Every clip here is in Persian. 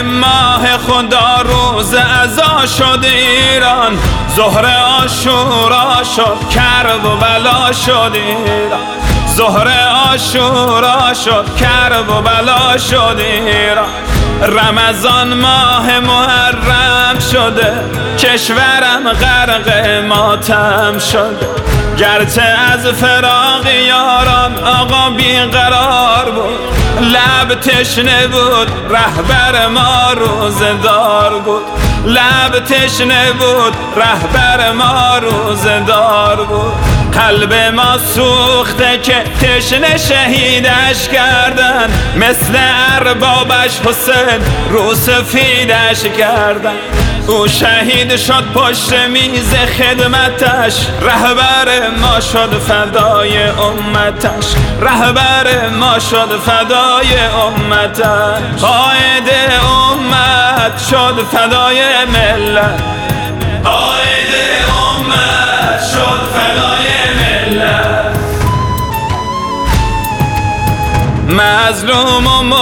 ماه خدا روز عزا شد ایران، ظهر عاشورا شد کرب و بلا شد ایران، ظهر عاشورا شد کرب و بلا شد ایران. رمضان ماه محرم شده، کشورم غرق ماتم شده، گرچه از فراق یاران آقا بیقرار بود، لب تشنه بود رهبر ما روزدار بود، لب تشنه بود رهبر ما روزدار بود. قلب ما سوخته که تشنه شهیدش کردن، مثل اربابش حسین رو سفیدش کردن. او شهید شد پشت میز خدمتش، رهبر ما شد فدای امتش، رهبر ما شد فدای امتش. قائد امت شد فدای ملت، قائد امت شد فدای ملت. مظلوم و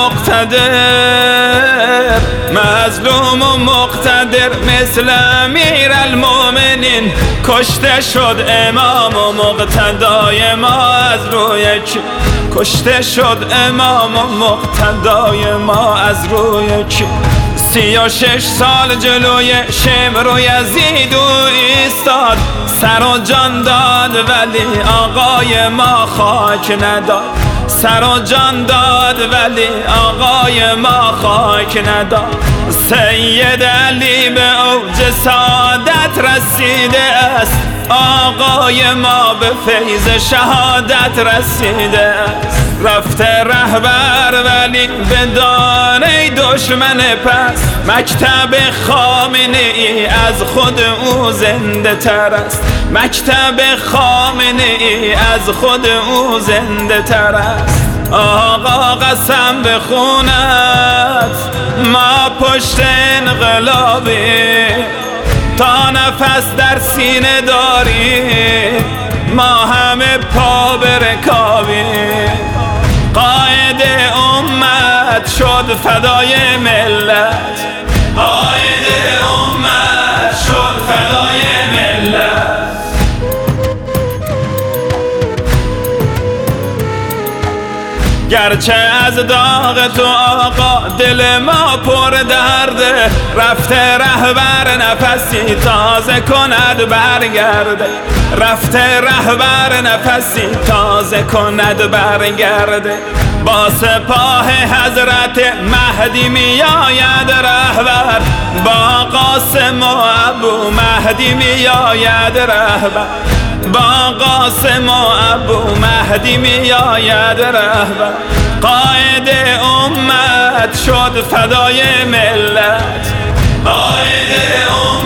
مقتدر، مظلوم و مقتدر مثل امیر المؤمنین، کشته شد امام و مقتدای ما از روی کی، کشته شد امام و مقتدای ما از روی کی. 36 سال جلوی شمر و یزید او ایستاد، سر و جان داد ولی آقای ما خاک نداد، سر و جان داد ولی آقای ما خاک نداد. سید علی به اوج سعادت رسیده است، آقای ما به فیض شهادت رسیده است. رفته رهبر ولی به دانه دشمن پس، مکتب خامنه ای از خود او زنده تر است، مکتب خامنه ای از خود او زنده تر است. آقا قسم بخوند ما پشت انقلابی، تا نفس در سینه داریم ما همه پا به رکابیم. قائد امت شد فدای ملت، قائد امت شد فدای ملت. گرچه از داغ تو آقا دل ما پر درده، رفته رهبر نفسی تازه کند برگرده، رفته رهبر نفسی تازه کند برگرده. با سپاه حضرت مهدی می آید رهبر، با قاسم و ابو مهدی می آید رهبر، با قاسم و ابو مهدی می آید رهبر. قائد امت شد فدای ملت، قائد امت